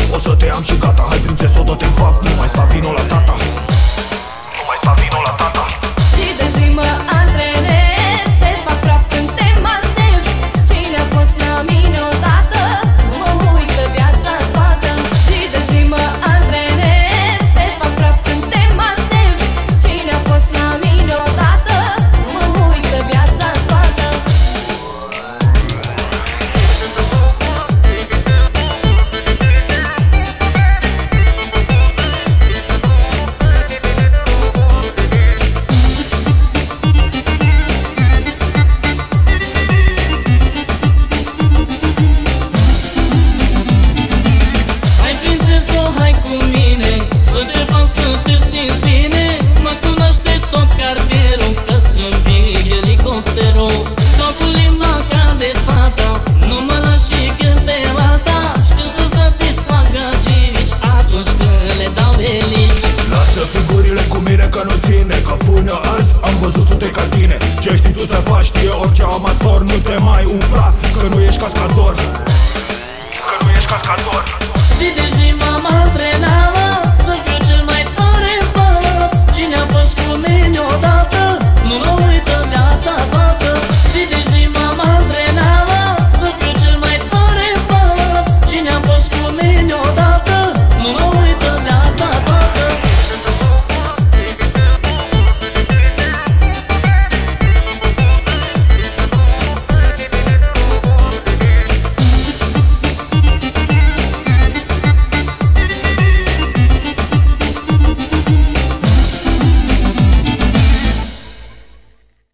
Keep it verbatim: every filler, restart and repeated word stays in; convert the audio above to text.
O să te am și gata. Hai prințeso, dă-te în fapt. Nu mai sta, vino la tata. Nu mai sta, vino la tata. Zi de zi mă antrenez, te fac praf când te masez. Cine a fost la mine odată, mă uită viața toată. Zi de zi mă antrenez, te fac praf când te masez. Cine a fost la mine odată, mă uită viața toată. Hai prințeso, hai cu mine, să te fac să te simți bine. Mă cunoaște tot cartierul, că sunt big elicopterul. Tocul limba ca de fata, nu mă lași și când te lata. Știu să satisfac gagici atunci când le dau elici. Lasă figurile cu mine că nu ține, că până azi am văzut sute ca tine. Ce știi tu să faci știe orice amator. Nu te mai umfla că nu ești cascador. Că nu ești cascador. Zi de